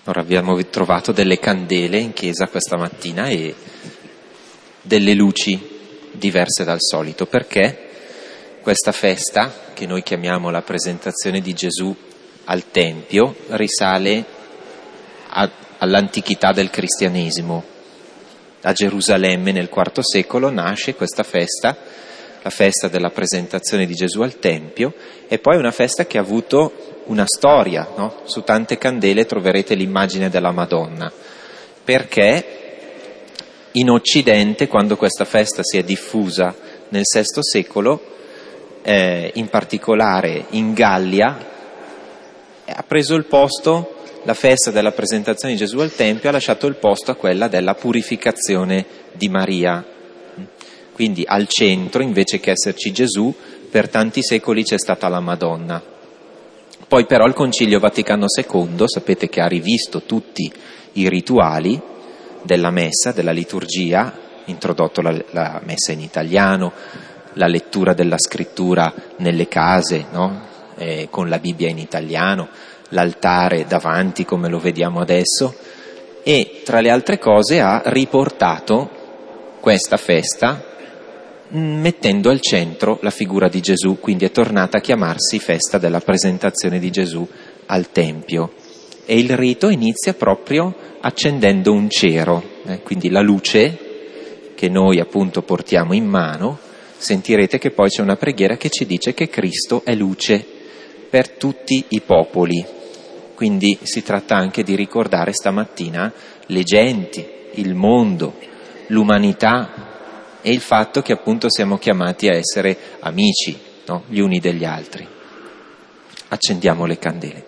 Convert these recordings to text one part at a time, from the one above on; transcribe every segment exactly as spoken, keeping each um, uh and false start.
Ora abbiamo trovato delle candele in chiesa questa mattina e delle luci diverse dal solito, perché questa festa, che noi chiamiamo la presentazione di Gesù al Tempio, risale a, all'antichità del cristianesimo. A Gerusalemme nel quarto secolo nasce questa festa, la festa della presentazione di Gesù al Tempio, e poi una festa che ha avuto una storia, no? Su tante candele troverete l'immagine della Madonna, perché in Occidente, quando questa festa si è diffusa nel sesto secolo, eh, in particolare in Gallia, ha preso il posto, la festa della presentazione di Gesù al Tempio ha lasciato il posto a quella della purificazione di Maria. Quindi al centro, invece che esserci Gesù, per tanti secoli c'è stata la Madonna. Poi però il Concilio Vaticano secondo, sapete che ha rivisto tutti i rituali della messa, della liturgia, introdotto la, la messa in italiano, la lettura della scrittura nelle case, no? eh, con la Bibbia in italiano, l'altare davanti come lo vediamo adesso, e tra le altre cose ha riportato questa festa mettendo al centro la figura di Gesù, quindi è tornata a chiamarsi festa della presentazione di Gesù al Tempio. E il rito inizia proprio accendendo un cero, eh? quindi la luce che noi appunto portiamo in mano. Sentirete che poi c'è una preghiera che ci dice che Cristo è luce per tutti i popoli. Quindi si tratta anche di ricordare stamattina le genti, il mondo, l'umanità, e il fatto che appunto siamo chiamati a essere amici, no? Gli uni degli altri. Accendiamo le candele.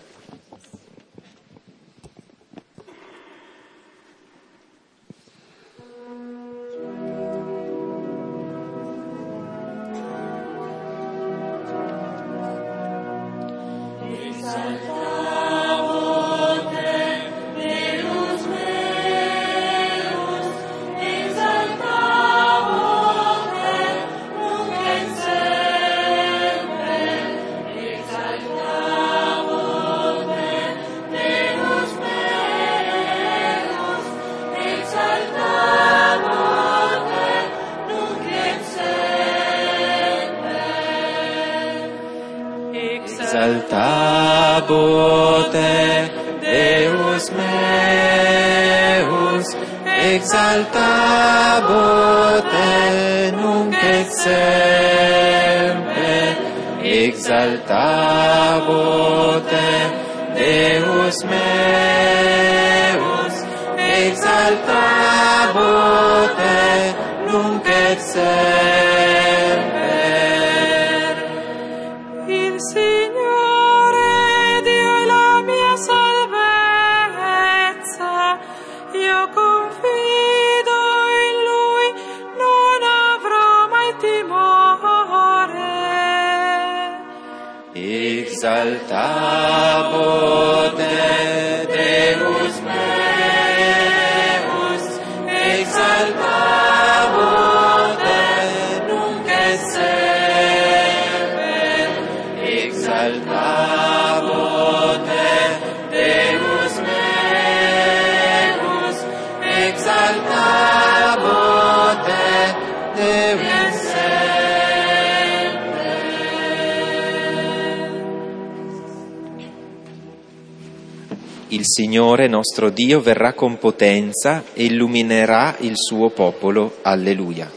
Exaltabo te, Deus meus, exaltabo te, nunc et semper. Exaltabo te, Deus meus, exaltabo te, nunc et semper. Exaltabo te, Deus meus, exaltabo te, nunc et semper. Exaltabo te, Deus meus, exaltabo te, Deus Il Signore nostro Dio verrà con potenza e illuminerà il suo popolo. Alleluia.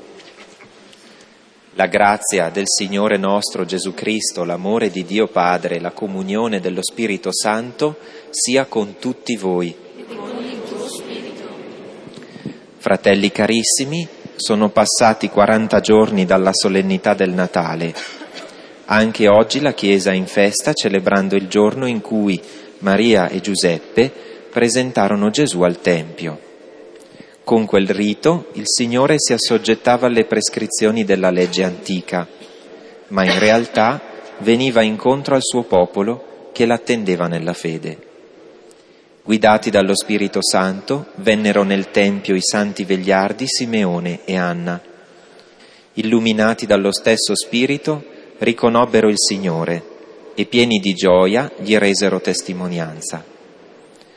La grazia del Signore nostro Gesù Cristo, l'amore di Dio Padre, la comunione dello Spirito Santo sia con tutti voi. E con il tuo spirito. Fratelli carissimi, sono passati quaranta giorni dalla solennità del Natale. Anche oggi la Chiesa è in festa celebrando il giorno in cui Maria e Giuseppe presentarono Gesù al Tempio. Con quel rito il Signore si assoggettava alle prescrizioni della legge antica, ma in realtà veniva incontro al suo popolo che l'attendeva nella fede. Guidati dallo Spirito Santo, vennero nel Tempio i santi vegliardi Simeone e Anna. Illuminati dallo stesso Spirito, riconobbero il Signore e pieni di gioia gli resero testimonianza.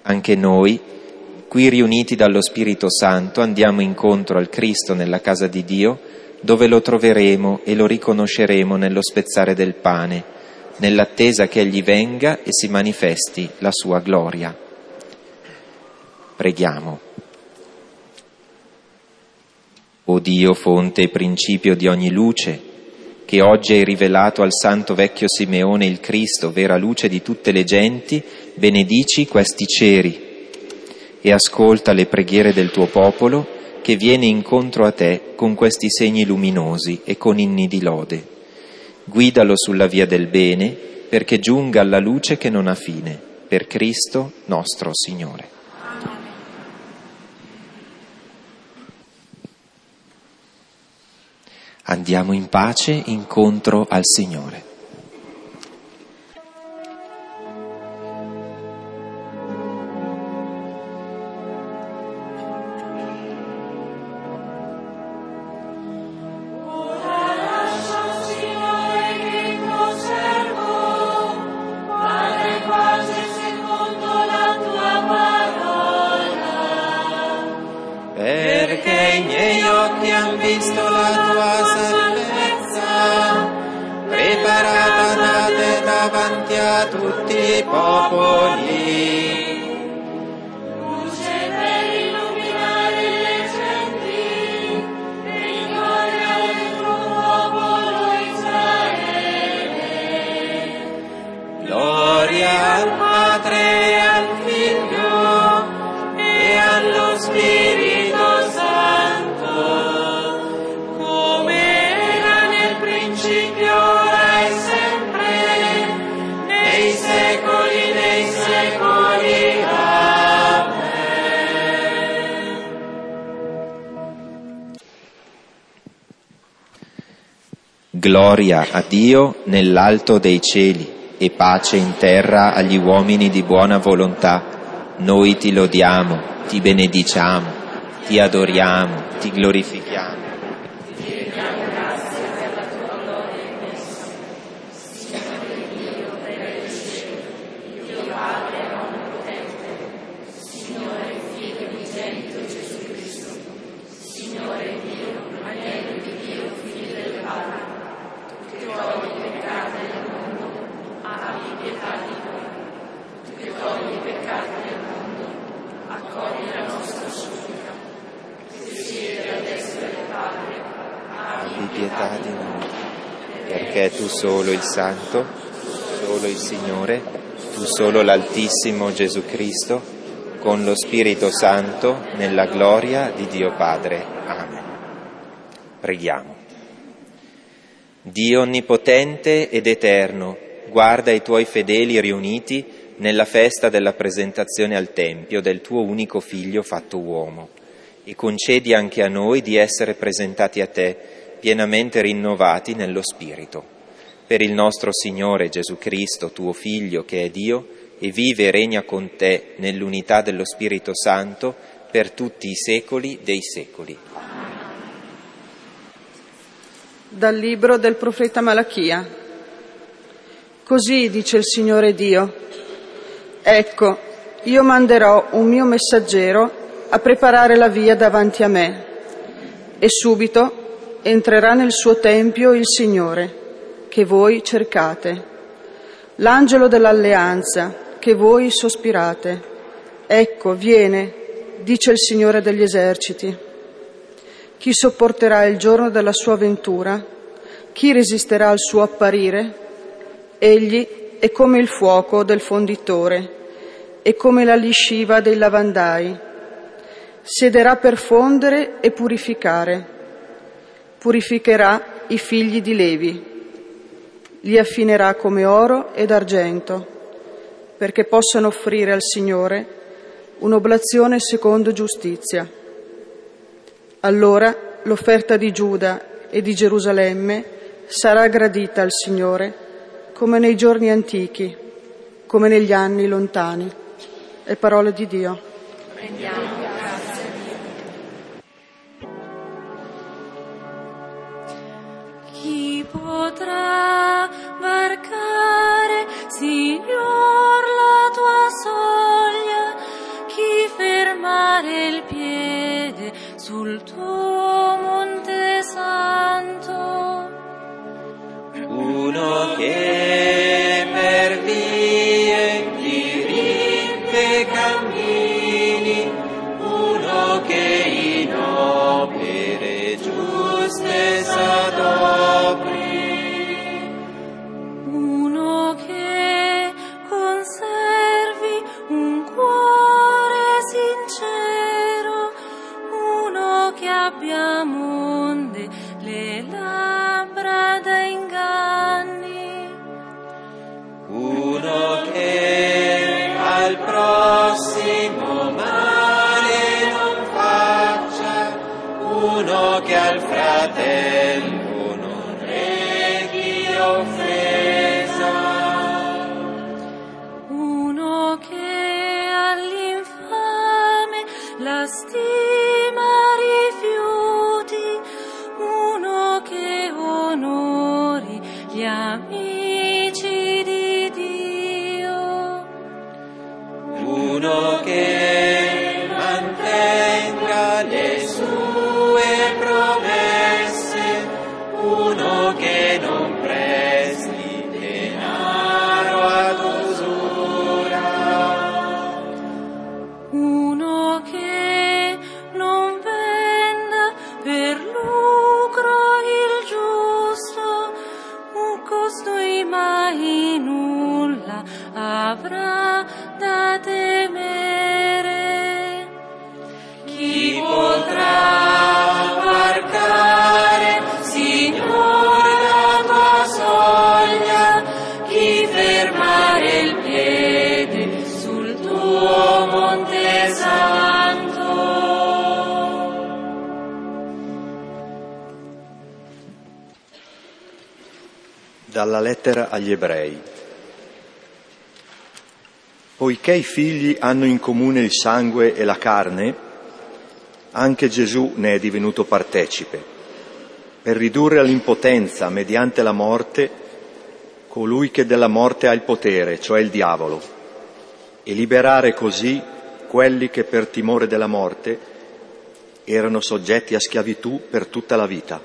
Anche noi, qui riuniti dallo Spirito Santo, andiamo incontro al Cristo nella casa di Dio, dove lo troveremo e lo riconosceremo nello spezzare del pane, nell'attesa che Egli venga e si manifesti la sua gloria. Preghiamo. O Dio, fonte e principio di ogni luce, che oggi hai rivelato al santo vecchio Simeone il Cristo, vera luce di tutte le genti, benedici questi ceri e ascolta le preghiere del tuo popolo che viene incontro a te con questi segni luminosi e con inni di lode. Guidalo sulla via del bene perché giunga alla luce che non ha fine, per Cristo nostro Signore. Andiamo in pace incontro al Signore. Perché i miei occhi han visto la tua salvezza, preparata da te davanti a tutti i popoli. Luce per illuminare le genti, e gloria del tuo popolo Israele. Gloria al Padre e al Figlio e allo Spirito Gloria a Dio nell'alto dei cieli e pace in terra agli uomini di buona volontà. Noi ti lodiamo, ti benediciamo, ti adoriamo, ti glorifichiamo. Pietà di noi, perché tu solo il Santo, solo il Signore, tu solo l'Altissimo Gesù Cristo, con lo Spirito Santo, nella gloria di Dio Padre. Amen. Preghiamo. Dio onnipotente ed eterno, guarda i tuoi fedeli riuniti nella festa della presentazione al Tempio del tuo unico Figlio fatto uomo, e concedi anche a noi di essere presentati a te pienamente rinnovati nello Spirito. Per il nostro Signore Gesù Cristo, tuo Figlio, che è Dio, e vive e regna con te nell'unità dello Spirito Santo per tutti i secoli dei secoli. Dal libro del profeta Malachia. Così dice il Signore Dio: ecco, io manderò un mio messaggero a preparare la via davanti a me, e subito entrerà nel suo tempio il Signore, che voi cercate, l'angelo dell'alleanza, che voi sospirate. Ecco, viene, dice il Signore degli eserciti. Chi sopporterà il giorno della sua ventura? Chi resisterà al suo apparire? Egli è come il fuoco del fonditore, e come la lisciva dei lavandai. Siederà per fondere e purificare. Purificherà i figli di Levi, li affinerà come oro ed argento, perché possano offrire al Signore un'oblazione secondo giustizia. Allora l'offerta di Giuda e di Gerusalemme sarà gradita al Signore, come nei giorni antichi, come negli anni lontani. È parola di Dio. Prendiamo. Chi potrà varcare, Signor, la tua soglia, sul tuo monte santo. Uno che per vie diritte cammini, uno che in opere giuste s'adopri, Uno che conservi un cuore sincero, uno che abbia monde le labbra da inganni, uno che al prossimo male non faccia, uno che al fratello non rechi offesa, uno che all'infame la stima rifiuti, uno che onori gli amici di Dio, uno che mantenga le sue promesse, uno che non presti denaro ad usura, uno che non venda per lucro il giusto, un costui mai nulla avrà da temere. chi potrà varcare, Signor, la tua soglia, chi fermare il piede sul tuo monte santo. Dalla lettera agli Ebrei. Poiché i figli hanno in comune il sangue e la carne, anche Gesù ne è divenuto partecipe, per ridurre all'impotenza mediante la morte colui che della morte ha il potere, cioè il diavolo, e liberare così quelli che per timore della morte erano soggetti a schiavitù per tutta la vita.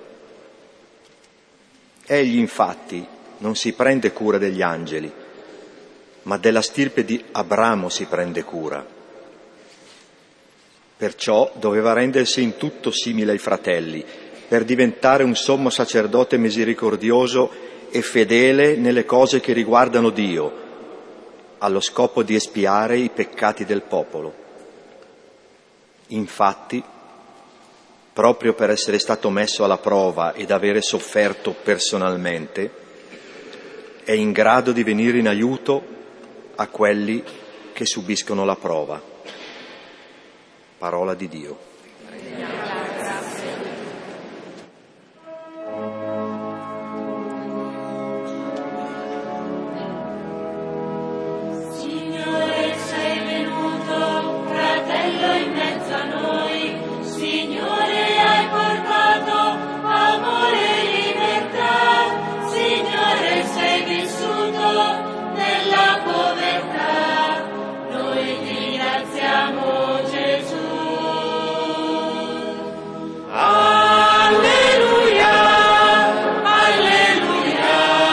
Egli infatti non si prende cura degli angeli, ma della stirpe di Abramo si prende cura. Perciò doveva rendersi in tutto simile ai fratelli, per diventare un sommo sacerdote misericordioso e fedele nelle cose che riguardano Dio, allo scopo di espiare i peccati del popolo. Infatti, proprio per essere stato messo alla prova ed avere sofferto personalmente, è in grado di venire in aiuto a quelli che subiscono la prova. Parola di Dio. Signore, sei venuto, fratello in mezzo a noi. Signore, hai portato amore e libertà. Signore, sei vissuto nella povertà. Noi ti ringraziamo, Gesù. Alleluia, alleluia,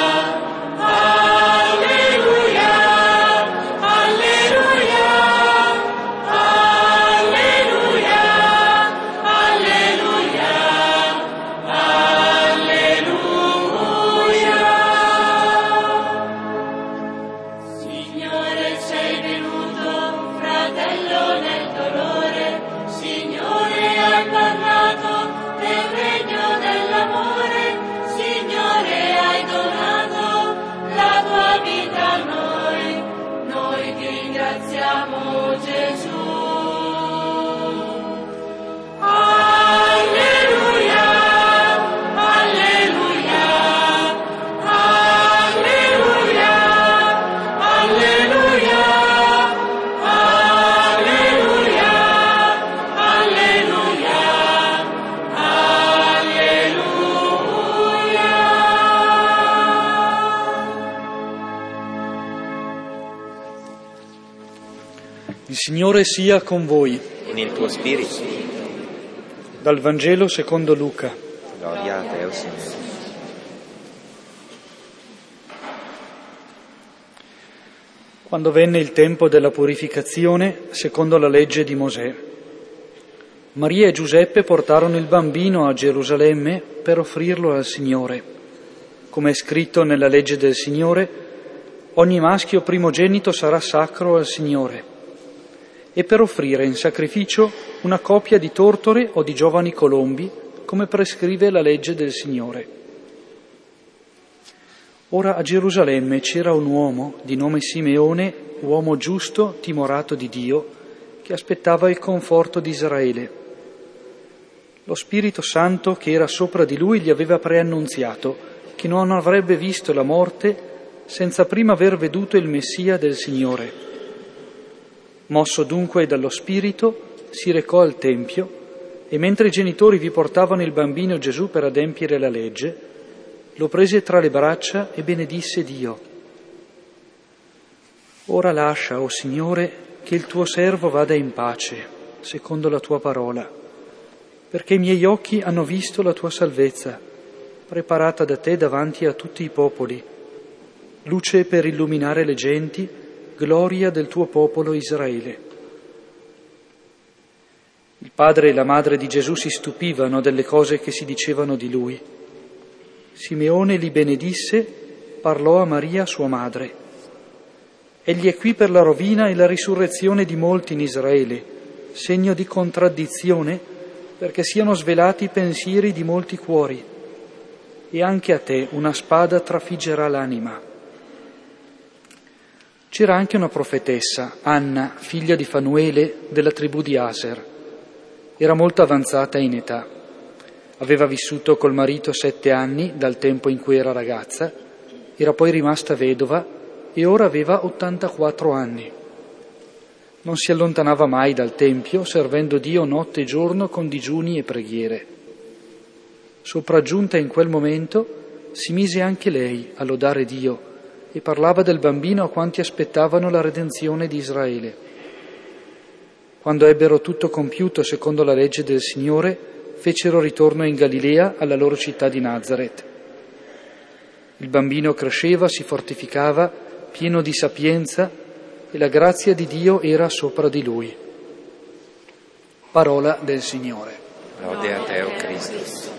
alleluia, alleluia, alleluia, alleluia, alleluia. Signore, sei venuto, fratello nel dolore. Signore, hai parlato del regno dell'amore. Signore, hai donato la tua vita a noi. Noi ti ringraziamo, Gesù. Alleluia, alleluia, alleluia, alleluia, alleluia, alleluia, alleluia. Il Signore sia con voi. E nel tuo spirito. Dal Vangelo secondo Luca. Gloria a te, o Signore. Quando venne il tempo della purificazione, secondo la legge di Mosè, Maria e Giuseppe portarono il bambino a Gerusalemme per offrirlo al Signore. Come è scritto nella legge del Signore, ogni maschio primogenito sarà sacro al Signore, e per offrire in sacrificio una coppia di tortore o di giovani colombi, come prescrive la legge del Signore. Ora a Gerusalemme c'era un uomo di nome Simeone, uomo giusto, timorato di Dio, che aspettava il conforto di Israele. Lo Spirito Santo che era sopra di lui gli aveva preannunziato che non avrebbe visto la morte senza prima aver veduto il Messia del Signore. Mosso dunque dallo Spirito, si recò al Tempio e mentre i genitori vi portavano il bambino Gesù per adempiere la legge, lo prese tra le braccia e benedisse Dio. Ora lascia, o Signore, che il tuo servo vada in pace, secondo la tua parola, perché i miei occhi hanno visto la tua salvezza, preparata da te davanti a tutti i popoli, luce per illuminare le genti, gloria del tuo popolo Israele. Il padre e la madre di Gesù si stupivano delle cose che si dicevano di lui. Simeone li benedisse, parlò a Maria, sua madre. Egli è qui per la rovina e la risurrezione di molti in Israele, segno di contraddizione, perché siano svelati i pensieri di molti cuori. E anche a te una spada trafiggerà l'anima. C'era anche una profetessa, Anna, figlia di Fanuele, della tribù di Aser. Era molto avanzata in età. Aveva vissuto col marito sette anni dal tempo in cui era ragazza, era poi rimasta vedova e ora aveva ottantaquattro anni. Non si allontanava mai dal Tempio, servendo Dio notte e giorno con digiuni e preghiere. Sopraggiunta in quel momento, si mise anche lei a lodare Dio e parlava del bambino a quanti aspettavano la redenzione di Israele. Quando ebbero tutto compiuto secondo la legge del Signore, fecero ritorno in Galilea alla loro città di Nazaret. Il bambino cresceva, si fortificava, pieno di sapienza, e la grazia di Dio era sopra di lui. Parola del Signore. Lode a te, o Cristo.